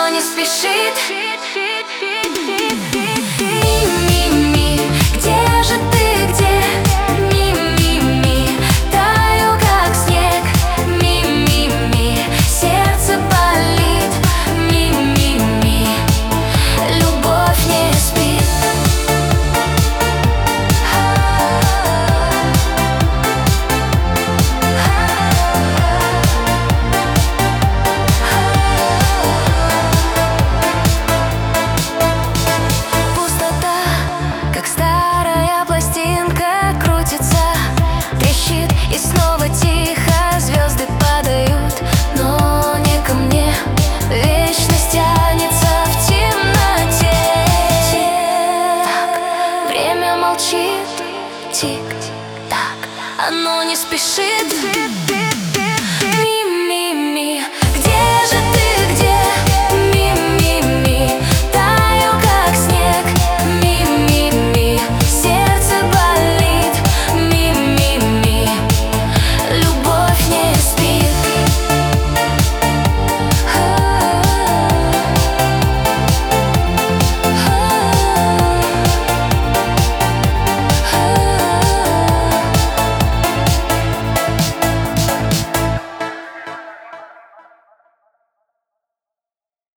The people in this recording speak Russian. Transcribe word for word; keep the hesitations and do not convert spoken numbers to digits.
оно не спешит. Ми-ми-ми, где же ты, где? Ми-ми-ми, таю как снег. Ми-ми-ми, сердце болит. Ми-ми-ми, любовь не спит. Как старая пластинка крутится, трещит и снова тихо. Звезды падают, но не ко мне. Вечность тянется в темноте. Так, время молчит, тик-так, оно не спешит.